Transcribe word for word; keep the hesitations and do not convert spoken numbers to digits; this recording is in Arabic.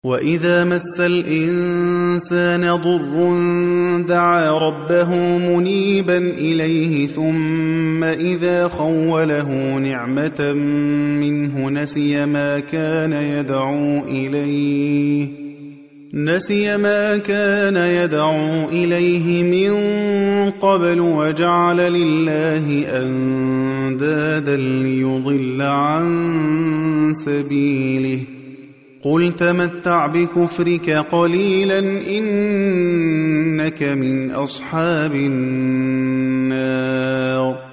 وَإِذَا مَسَّ الْإِنسَانَ ضُرٌّ دَعَا رَبَّهُ مُنِيبًا إِلَيْهِ ثُمَّ إِذَا خَوَّلَهُ نِعْمَةً مِّنْهُ نَسِيَ مَا كَانَ يَدْعُو إِلَيْهِ نَسِيَ مَا كَانَ يَدْعُو إِلَيْهِ مِن قَبْلُ وَجَعَلَ لِلَّهِ أَندَادًا لِّيُضِلَّ عَن سَبِيلِهِ قُلْ تَمَتَّعْ بِكُفْرِكَ قَلِيلًا إِنَّكَ مِنْ أَصْحَابِ النَّارِ